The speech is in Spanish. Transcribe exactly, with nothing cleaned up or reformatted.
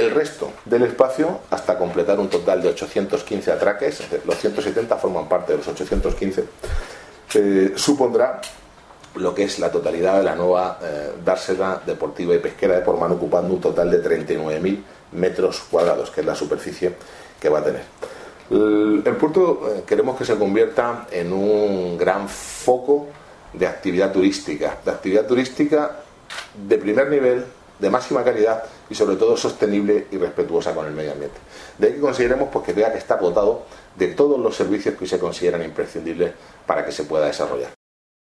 el resto del espacio hasta completar un total de ochocientos quince atraques. Los ciento setenta forman parte de los ochocientos quince. Eh, supondrá lo que es la totalidad de la nueva eh, dársena deportiva y pesquera de Portmán, ocupando un total de treinta y nueve mil metros cuadrados, que es la superficie que va a tener. El, el puerto eh, queremos que se convierta en un gran foco de actividad turística, de actividad turística de primer nivel, de máxima calidad y sobre todo sostenible y respetuosa con el medio ambiente. De ahí que consideremos pues, que tenga que estar dotado de todos los servicios que se consideran imprescindibles para que se pueda desarrollar.